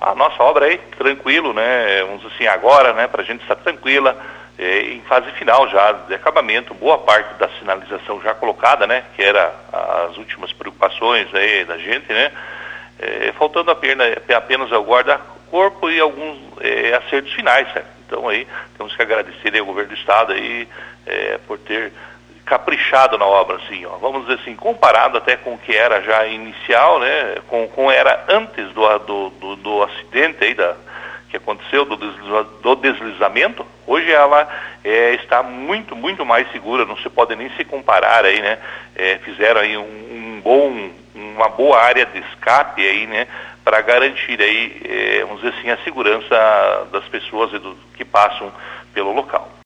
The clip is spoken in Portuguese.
A nossa obra aí, tranquilo, né? Vamos dizer assim, agora, né, para a gente estar tranquila, em fase final já de acabamento, boa parte da sinalização já colocada, né? Que era as últimas preocupações aí da gente, né? Faltando apenas o guarda-corpo e alguns acertos finais, certo? Então aí temos que agradecer aí ao governo do estado aí por ter caprichado na obra, assim, ó. Vamos dizer assim, comparado até com o que era já inicial, né? Com era antes do acidente aí que aconteceu, do deslizamento, hoje ela está muito, muito mais segura, não se pode nem se comparar aí, né? Fizeram aí uma boa área de escape aí, né? Para garantir aí, vamos dizer assim, a segurança das pessoas que passam pelo local.